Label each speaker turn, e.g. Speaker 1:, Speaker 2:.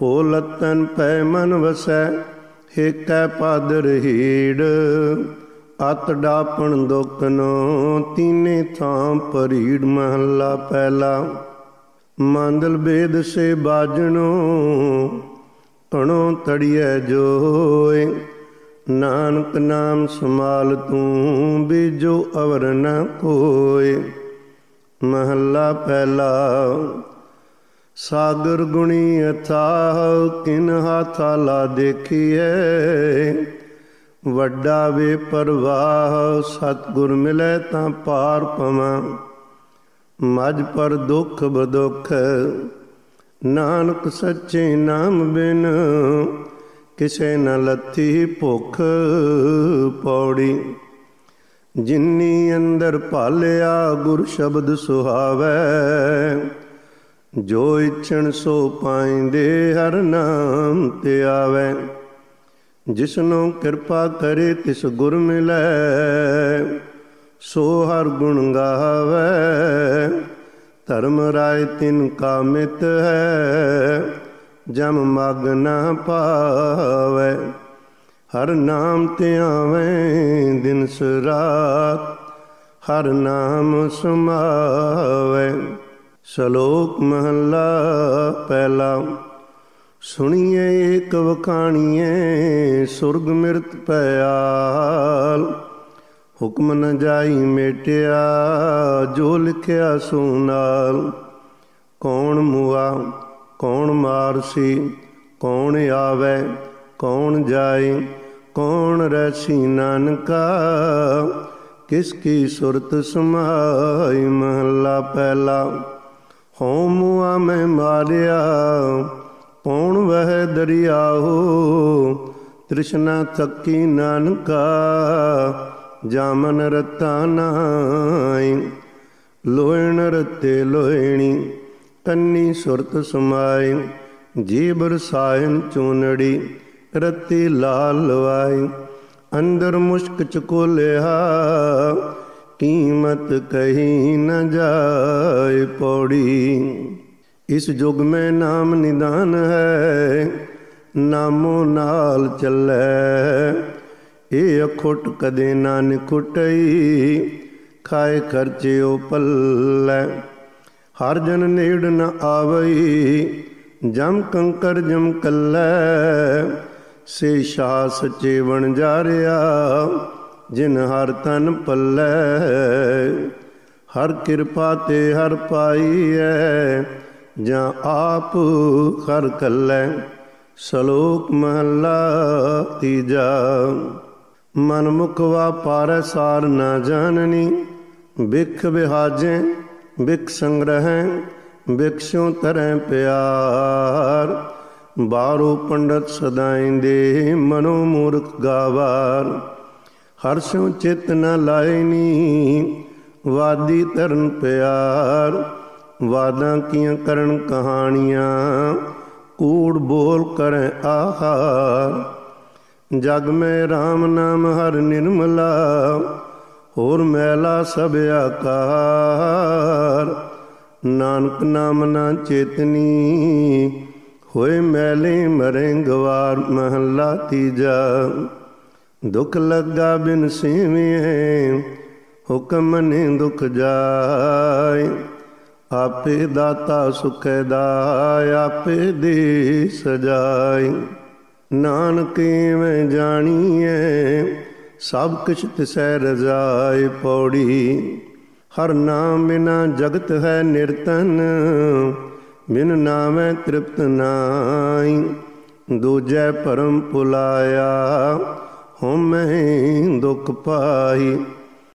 Speaker 1: ਭੋਲਤਨ ਪੈ ਮਨ ਵਸੈ, ਹੇਕੈ ਪਾਦਰ ਹੀੜ। ਅਤ ਡਾਪਣ ਦੁਕਨੋ, ਤੀਨੇ ਥਾਂ ਪਰੀੜ। ਮਹੱਲਾ ਪਹਿਲਾ। ਮੰਦਲ ਬੇਦ ਸੇ ਬਾਜਣੋ, ਕਣੋ ਤੜੀਐ ਜੋਏ। ਨਾਨਕ ਨਾਮ ਸਮਾਲ ਤੂੰ, ਬੀਜੋ ਅਵਰ ਨ ਕੋਇ। ਮਹੱਲਾ ਪਹਿਲਾ। ਸਾਗਰ ਗੁਣੀ ਅਥਾਹ, ਕਿਨ ਹਾਥਾ ਲਾ ਦੇਖੀਐ। ਵੱਡਾ ਵੇ ਪਰਵਾਹ, ਸਤਿਗੁਰ ਮਿਲੈ ਤਾਂ ਪਾਰ ਪਵਾਂ। ਮਝ ਪਰ ਦੁੱਖ ਬਦੁੱਖ, ਨਾਨਕ ਸੱਚੇ ਨਾਮ ਬਿਨ। ਕਿਸੇ ਨ ਲੱਥੀ ਭੁੱਖ ਪੌੜੀ। ਜਿਨੀ ਅੰਦਰ ਭਾਲਿਆ, ਗੁਰ ਸ਼ਬਦ ਸੁਹਾਵੈ। ਜੋ ਇਛਣ ਸੋ ਪਾਇੰਦੇ, ਹਰ ਨਾਮ ਤੇ ਆਵੈ। ਜਿਸਨੂੰ ਕਿਰਪਾ ਕਰੇ, ਤਿਸ ਗੁਰ ਮਿਲੈ। ਸੋ ਹਰ ਗੁਣ ਗਾਵੈ। ਧਰਮ ਰਾਏ ਤਿਨ ਕਾ ਮਿਤ ਹੈ, ਜਮ ਮਗ ਨ ਪਾਵੈ। ਹਰ ਨਾਮ ਤੇ ਆਵੈ, ਦਿਨਸ ਰਾਤ ਹਰ ਨਾਮ ਸਮਾਵੈ। ਸ਼ਲੋਕ ਮਹੱਲਾ ਪਹਿਲਾ। ਸੁਣੀਏ ਏਕ ਵਖਾਣੀਏ, ਸੁਰਗ ਮਿਰਤ ਪਿਆਲ। ਹੁਕਮ ਨ ਜਾਈ ਮੇਟਿਆ, ਜੋ ਲਿਖਿਆ ਸੋ ਨਾਲ। ਕੌਣ ਮੁਆ ਕੌਣ ਮਾਰਸੀ, ਕੌਣ ਆਵੈ ਕੌਣ ਜਾਏ। ਕੌਣ ਰਹਿਸੀ ਨਾਨਕਾ, ਕਿਸ ਕੀ ਸੁਰਤ ਸਮਾਈ। ਮਹੱਲਾ ਪਹਿਲਾ। ਹਉ ਮੁਆ ਮੈਂ ਮਾਰਿਆ, ਕੌਣ ਵਹਿ ਦਰਿਆਓ। ਤ੍ਰਿਸ਼ਨਾ ਥੱਕੀ ਨਾਨਕਾ, ਜਾਮਨ ਰਤਾ ਨਾਈ। ਲੋਇਣ ਰਤੇ ਲੋਇਣੀ, ਕੰਨੀ ਸੁਰਤ ਸਮਾਈ। ਜੀਭ ਰਸਾਇਣ ਚੂਨੜੀ, ਰਤੀ ਲਾਲ ਲਵਾਈ। ਅੰਦਰ ਮੁਸ਼ਕ ਚਕੋਲਿਆ, ਕੀਮਤ ਕਹੀ ਨ ਜਾਏ ਪੌੜੀ। ਇਸ ਯੁਗ ਮੈਂ ਨਾਮ ਨਿਦਾਨ ਹੈ, ਨਾਮੋ ਨਾਲ ਚੱਲੈ। ਇਹ ਅਖੁੱਟ ਕਦੇ ਨਾ ਨਿਖੁਟਈ, ਖਾਏ ਖਰਚਿਓ ਪੱਲੈ। ਹਰ ਜਨ ਨੇੜ ਨ ਆਵਈ, ਜਮ ਕੰਕਰ ਜਮ ਕੱਲੈ। ਸੇ ਸ਼ਾਹ ਸੱਚੇ ਵਣਜਾਰਿਆ, ਜਿਨ ਹਰ ਤਨ ਪੱਲੈ। ਹਰ ਕਿਰਪਾ ਤੇ ਹਰ ਪਾਈਐ, ਜਾਂ ਆਪ ਹਰ ਕੱਲੈ। ਸ਼ਲੋਕ ਮਹੱਲਾ ਤੀਜਾ। ਮਨ ਮੁਖ ਵਾਪਾਰੈ ਸਾਰ ਨਾ ਜਾਣਨੀ। ਬਿਖ ਬਿਹਾਜੈ ਬਿਖ ਸੰਗ੍ਰਹਿ, ਬਿਖਸ਼ੋਂ ਤਰੈ ਪਿਆਰ। ਬਾਰੋ ਪੰਡਤ ਸਦਾਇਂਦੇ, ਮਨੋ ਮੂਰਖ ਗਾਵਾਰ। ਹਰਸ਼ੋਂ ਚਿਤ ਨ ਲਾਇਨੀ, ਵਾਦੀ ਧਰਨ ਪਿਆਰ। ਵਾਦਾਂ ਕੀਆਂ ਕਰਨ ਕਹਾਣੀਆਂ, ਕੂੜ ਬੋਲ ਕਰੈ ਆਹਾਰ। ਜਗ ਮੈਂ ਰਾਮ ਨਾਮ ਹਰ ਨਿਰਮਲਾ, ਹੋਰ ਮੈਲਾ ਸਭ ਆਕਾਰ। ਨਾਨਕ ਨਾਮ ਨਾ ਚੇਤਨੀ, ਹੋਏ ਮੈਲੇ ਮਰੇ ਗਵਾਰ। ਮਹੱਲਾ ਤੀਜਾ। ਦੁਖ ਲੱਗਾ ਬਿਨ ਸੇਵਿਐ, ਹੁਕਮ ਨੇ ਦੁਖ ਜਾਏ। ਆਪੇ ਦਾਤਾ ਸੁਖੈ ਦਾਇ, ਆਪੇ ਦੇ ਸਜਾਏ। ਨਾਨਕ ਇਵੇਂ ਜਾਣੀਐ, ਸਭ ਕਿਛ ਤਿਸੈ ਰਜਾਏ ਪੌੜੀ। ਹਰ ਨਾਮ ਬਿਨਾ ਜਗਤ ਹੈ ਨਿਰਤਨ, ਬਿਨ ਨਾਮੈ ਤ੍ਰਿਪਤ ਨਾਈ। ਦੂਜੈ ਭਰਮ ਭੁਲਾਇਆ, ਹਉਮੈ ਦੁਖ ਪਾਈ।